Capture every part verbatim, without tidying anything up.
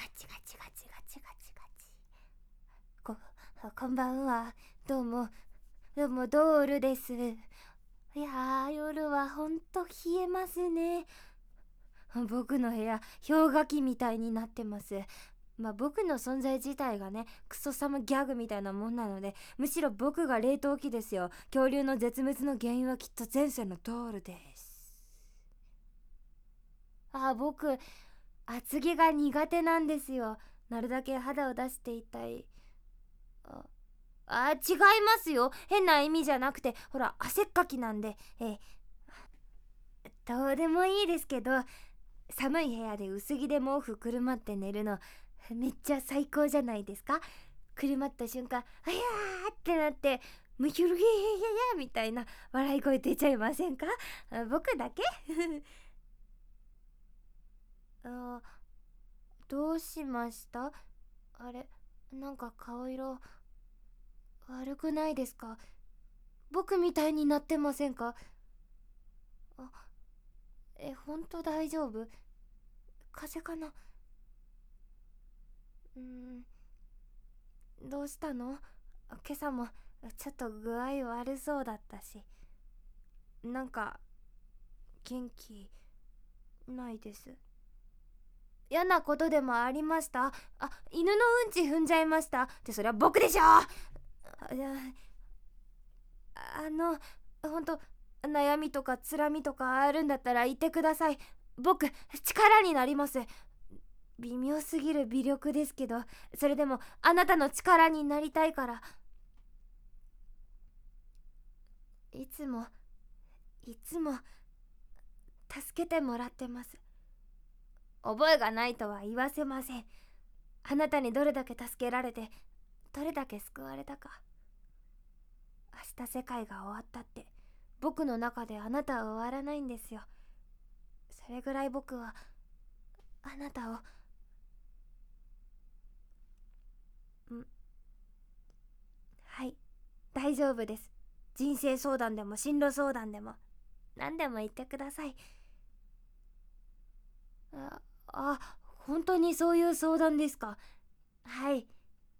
ガチガチガチガチガチガチ。こ、こんばんは。どうも、どうもドールです。いやー、夜はほんと冷えますね。僕の部屋、氷河期みたいになってます。まあ僕の存在自体がね、クソ寒ギャグみたいなもんなので、むしろ僕が冷凍機ですよ。恐竜の絶滅の原因はきっと前世のドールです。あ、僕、厚着が苦手なんですよ。なるだけ肌を出していたい。あ、あ違いますよ。変な意味じゃなくて、ほら、汗っかきなんで。えどうでもいいですけど、寒い部屋で薄着で毛布くるまって寝るのめっちゃ最高じゃないですか。くるまった瞬間、あやーってなって、むひゅるひやややみたいな笑い声出ちゃいませんか？僕だけあ、どうしました？あれ、なんか顔色悪くないですか？僕みたいになってませんか？あ、え、ほんと大丈夫？風邪かな？うーん、どうしたの？今朝もちょっと具合悪そうだったし。なんか元気ないです。嫌なことでもありました？あ、犬のうんち踏んじゃいましたってそれは僕でしょ。あ、いや、あのほんと悩みとかつらみとかあるんだったら言ってください。僕力になります。微妙すぎる微力ですけど、それでもあなたの力になりたいから。いつもいつも助けてもらってます。覚えがないとは言わせません。あなたにどれだけ助けられてどれだけ救われたか。明日世界が終わったって僕の中であなたは終わらないんですよ。それぐらい僕はあなたをんはい大丈夫です。人生相談でも進路相談でも何でも言ってください。あ、あ、本当にそういう相談ですか？はい。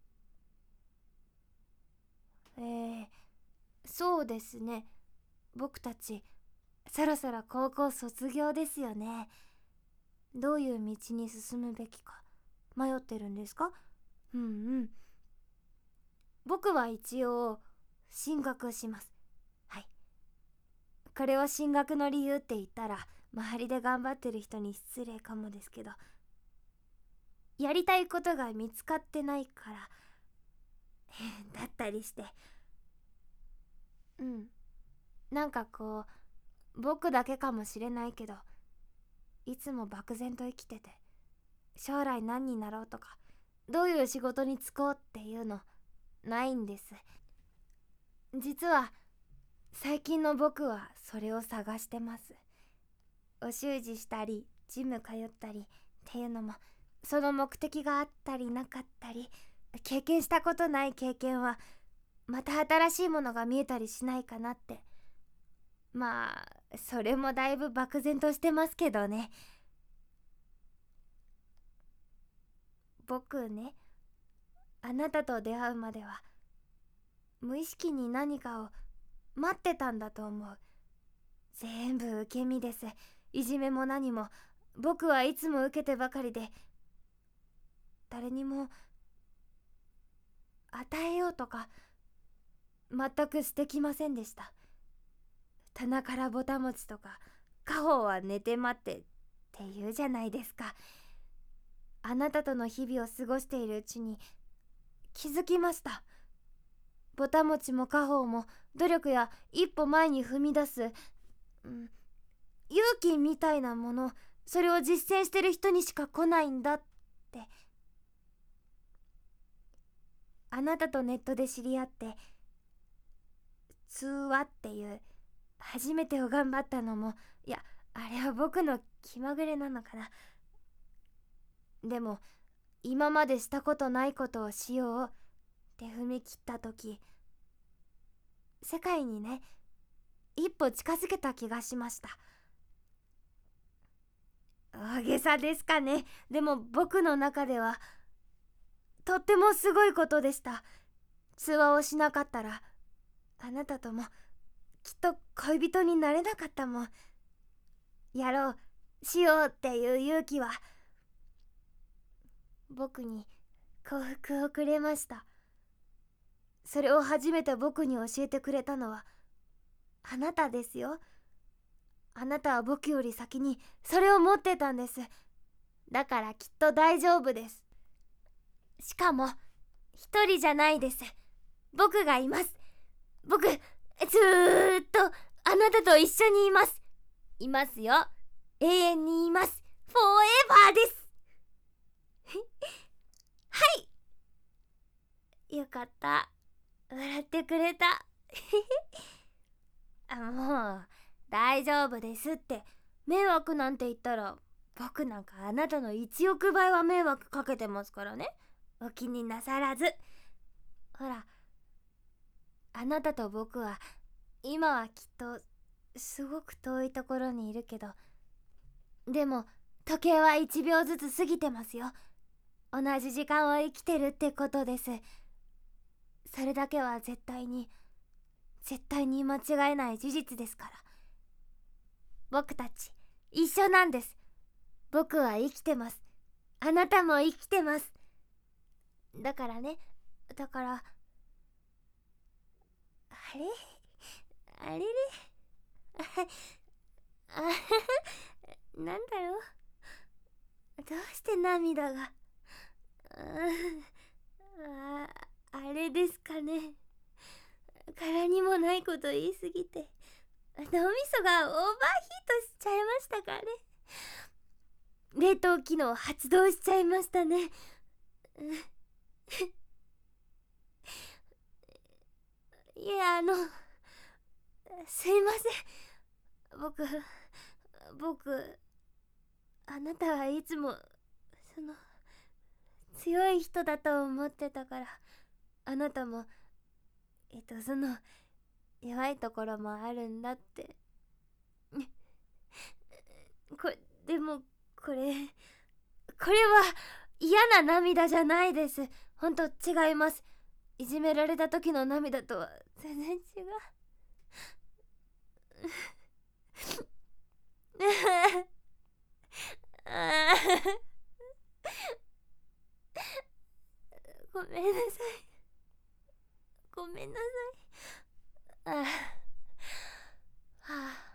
えー、そうですね。僕たちそろそろ高校卒業ですよね。どういう道に進むべきか迷ってるんですか？うんうん。僕は一応進学します。はい。これを進学の理由って言ったら周りで頑張ってる人に失礼かもですけど、やりたいことが見つかってないからだったりして。うん。なんかこう僕だけかもしれないけど、いつも漠然と生きてて、将来何になろうとかどういう仕事に就こうっていうのないんです。実は最近の僕はそれを探してます。お習字したりジム通ったりっていうのも、その目的があったりなかったり、経験したことない経験はまた新しいものが見えたりしないかなって。まあそれもだいぶ漠然としてますけどね。僕ね、あなたと出会うまでは無意識に何かを待ってたんだと思う。全部受け身です。いじめも何も僕はいつも受けてばかりで、誰にも与えようとか全くしてきませんでした。棚からぼたもちとか家宝は寝て待ってって言うじゃないですか。あなたとの日々を過ごしているうちに気づきました。ぼたもちも家宝も努力や一歩前に踏み出す、うん、勇気みたいなもの、それを実践してる人にしか来ないんだって。あなたとネットで知り合って通話っていう初めてを頑張ったのも、いやあれは僕の気まぐれなのかな。でも今までしたことないことをしようって踏み切った時、世界にね一歩近づけた気がしました。大大げさですかね。でも僕の中ではとってもすごいことでした。通話をしなかったらあなたともきっと恋人になれなかったもん。やろうしようっていう勇気は僕に幸福をくれました。それを初めて僕に教えてくれたのはあなたですよ。あなたは僕より先にそれを持ってたんです。だからきっと大丈夫です。しかも一人じゃないです。僕がいます。僕ずーっとあなたと一緒にいます。いますよ。永遠にいます。フォーエバーです。はい、よかった。笑ってくれた。あ、もう大丈夫ですって。迷惑なんて言ったら僕なんかあなたのいちおくばいは迷惑かけてますからね。お気になさらず。ほら、あなたと僕は今はきっとすごく遠いところにいるけど、でも時計はいちびょうずつ過ぎてますよ。同じ時間を生きてるってことです。それだけは絶対に絶対に間違えない事実ですから。僕たち一緒なんです。僕は生きてます。あなたも生きてます。だからね、だからあれあれれあなんだろう、どうして涙がああれですかね。柄にもないこと言いすぎて脳みそがオーバーヒートしちゃいましたかね。冷凍機能発動しちゃいましたね。いや、あのすいません。僕僕あなたはいつもその強い人だと思ってたから、あなたもえっとその弱いところもあるんだって。これでもこれこれは嫌な涙じゃないです。ほんと違います。いじめられた時の涙とは全然違う。ごめんなさい。ごめんなさい。ああ、はあ、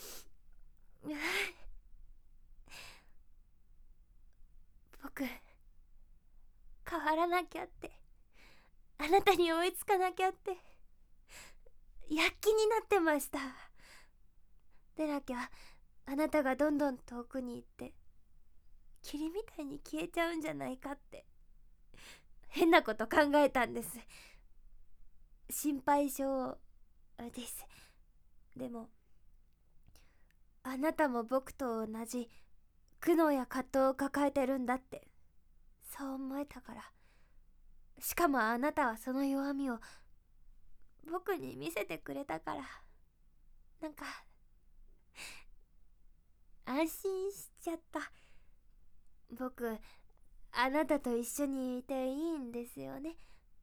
僕変わらなきゃって、あなたに追いつかなきゃって躍起になってました。でなきゃあなたがどんどん遠くに行って霧みたいに消えちゃうんじゃないかって変なこと考えたんです。心配性です。でもあなたも僕と同じ苦悩や葛藤を抱えてるんだってそう思えたから。しかもあなたはその弱みを僕に見せてくれたから、なんか安心しちゃった。僕あなたと一緒にいていいんですよね。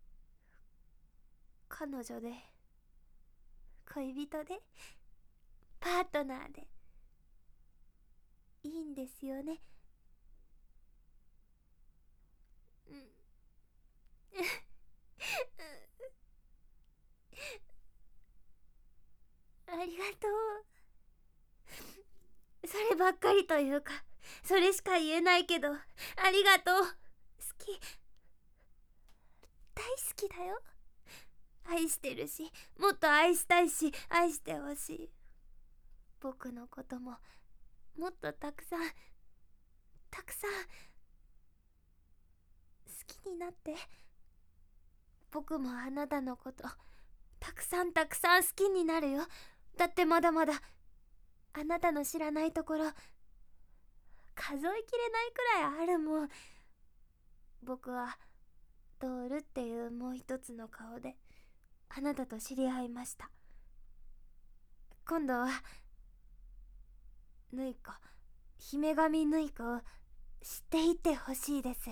彼女で恋人でパートナーでいいんですよね。うんありがとう。そればっかりというかそれしか言えないけど、ありがとう。好き、大好きだよ。愛してるし、もっと愛したいし、愛してほしい。僕のことももっとたくさんたくさん好きになって。僕もあなたのことたくさんたくさん好きになるよ。だってまだまだあなたの知らないところ数えきれないくらいあるもん。僕はドールっていうもう一つの顔であなたと知り合いました。今度はぬいこ姫神ぬい子を知っていってほしいです。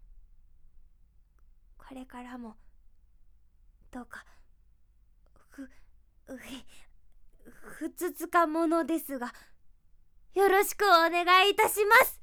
これからもどうかふふふつつかものですがよろしくお願いいたします。